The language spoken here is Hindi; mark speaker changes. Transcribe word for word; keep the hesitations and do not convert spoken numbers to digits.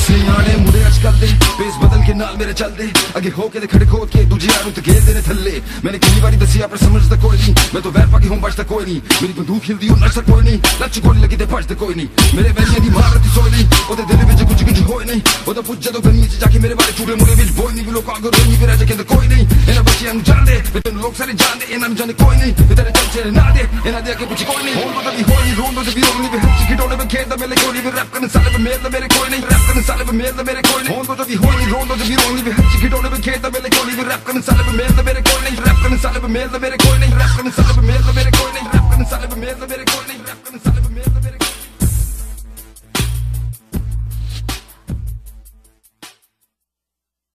Speaker 1: सियाने मुड़े अजकल दे पेस बदल के नाल मेरे चल दे अगे हो के खड़े खोद के दूजे यारों ते घेर देने थल्ले मैंने कितनी बारी दसिया पर समझदा कोई नहीं मैं तो वैर पाके हूं बचदा कोई नहीं मेरी बंदूक हिलदी हो नशा कोई नहीं लच गोली लगी ते भजदा कोई नहीं मेरे वैलियां दी मारती सोई नहीं ओदे दिल विच कुछ कुछ होए नहीं ओदा पुੱਛ ਜਦੋਂ गली च जाके मेरे बारे चूड़े मुड़े विच बोई नहीं भी लोकां को रोई भी रह जाके कोई नहीं इन्हां बच्चियां नु जान दे ते तेन लोग सारे जान दे इन्हां नु जाने कोई नहीं ते तेरे चल चले ना दे इन्हां दे अगे पुੱਛ कोई नहीं हों तो भी होई रोंदो ते भी रोंदी भी हੱਥ खिडौਣੇ में खेलदा मेरे कोई नहीं रैप करने साले में मेल मेरे कोई नहीं रैप करने साले में मेल मेरे कोई नहीं हों तो भी होई रोंदो ते भी रोंदी भी हੱਥ खिडौਣੇ में खेलदा मेरे कोई नहीं रैप करने साले में मेल मेरे कोई नहीं रैप करने साले में मेल मेरे कोई नहीं रैप करने साले में मेल मेरे कोई नहीं रैप करने साले में मेल मेरे कोई नहीं रैप करने साले